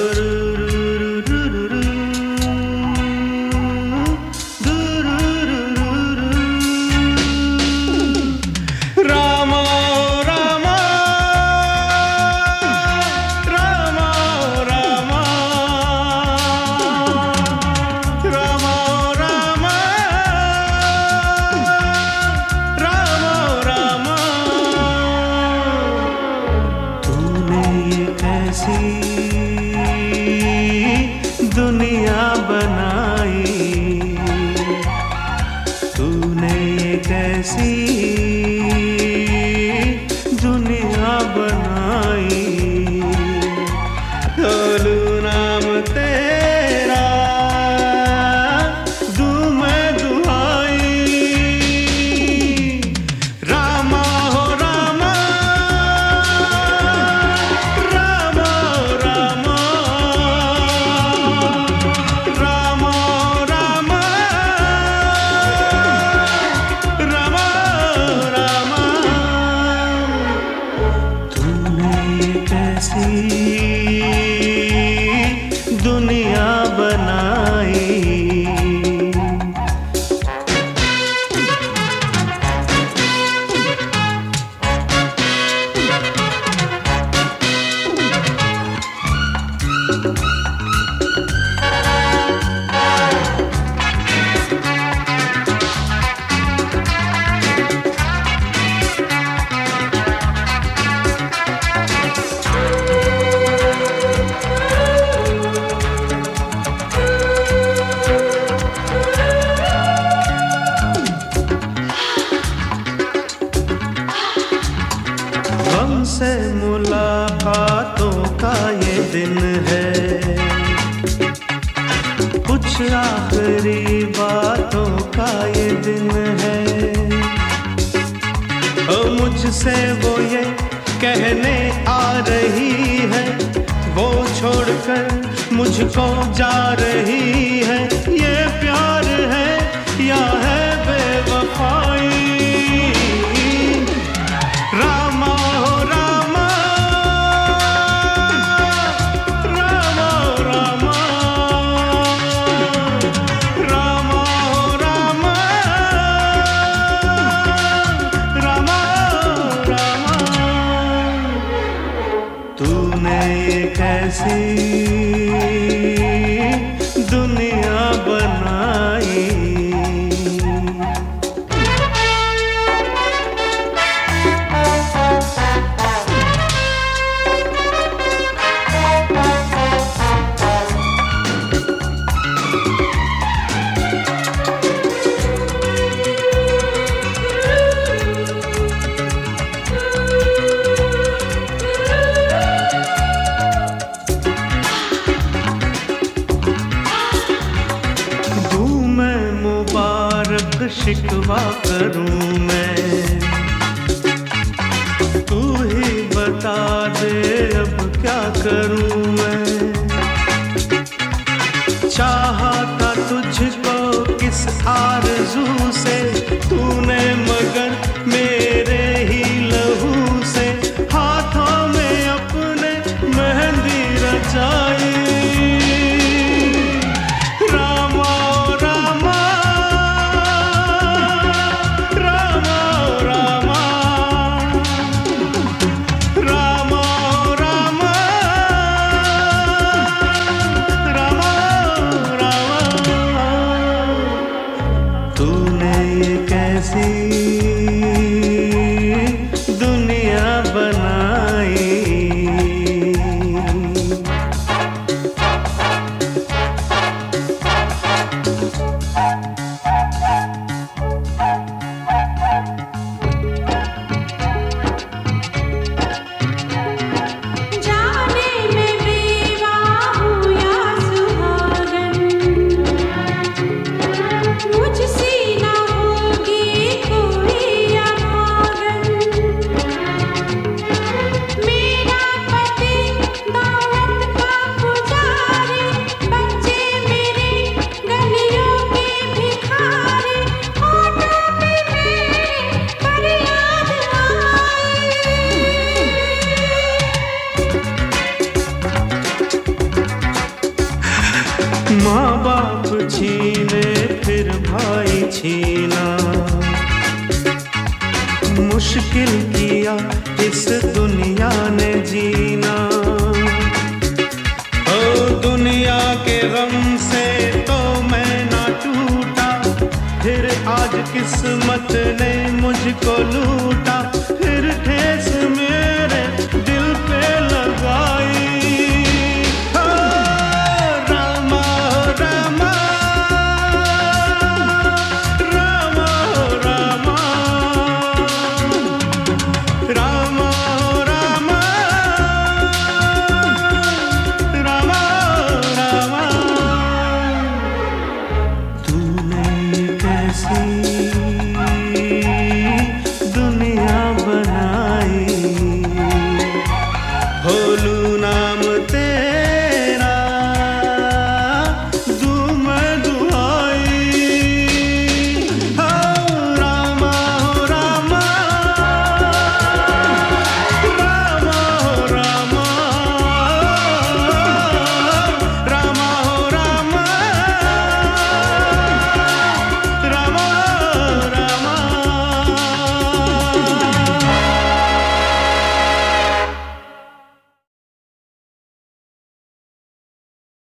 दुनिया बनाई तूने, ये कैसी दुनिया बनाई। खोलू नाम तेरा, दूं मैं दुहाई, रामा हो रामा, रामा हो रामा, रामा हो रामा, रामा हो रामा। तूने ये कैसी दुनिया बनाई। हमसे मुलाकातों का ये दिन है, कुछ आखिरी बातों का ये दिन है। मुझसे वो ये कहने आ रही है, वो छोड़कर मुझको जा रही है। ये प्यार है या है बेवफाई, रामा हो रामा, रामा हो रामा, रामा हो रामा, रामा हो रामा। तूने ये कैसी दुनिया बनाई। शिकवा करूं मैं, तू ही बता दे अब क्या करूं मैं। चाहा था तुझको किस आरज़ू से तूने, मगर मेरे ही लहू से हाथों में अपने मेहंदी रचाई। रामा रामा, रामा माँ बाप छीने फिर भाई छीना, मुश्किल किया इस दुनिया ने जीना। ओ दुनिया के गम से तो मैं ना टूटा, फिर आज किस्मत ने मुझको लूटा, फिर ठेस